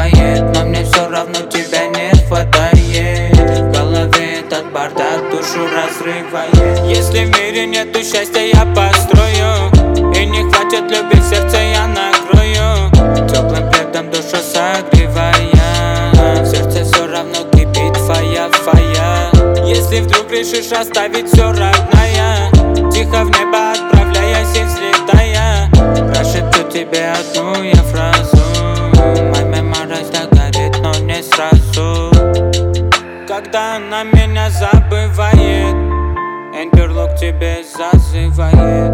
разрывает, но мне все равно тебя не хватает. В голове этот бардак душу разрывает. Если в мире нету счастья, я построю, и не хватит любви в сердце, я накрою теплым пледом душу согревая. В сердце все равно кипит твоя фая. Если вдруг решишь оставить все родное, тихо в небо отправляясь и взлетая, прошепчу тебе одну я фразу. Моя меморайз догорит, но не сразу. Когда она меня забывает, Интерлок тебе зазывает.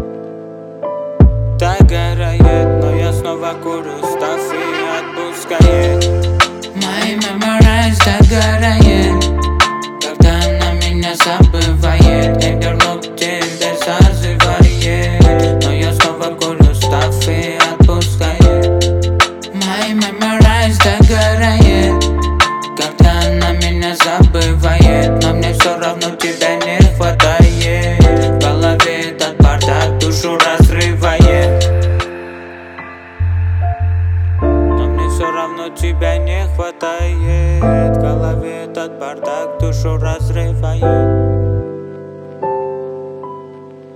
Догорает, но я снова курю, став и отпускает. My memories догорает, когда она меня забывает. Интерлок тебе зазывает, но я снова курю, став и отпускает. My memories догорает, когда она меня забывает, но мне все равно тебя не хватает. В голове этот бардак душу разрывает, но мне все равно тебя не хватает. В голове этот бардак душу разрывает.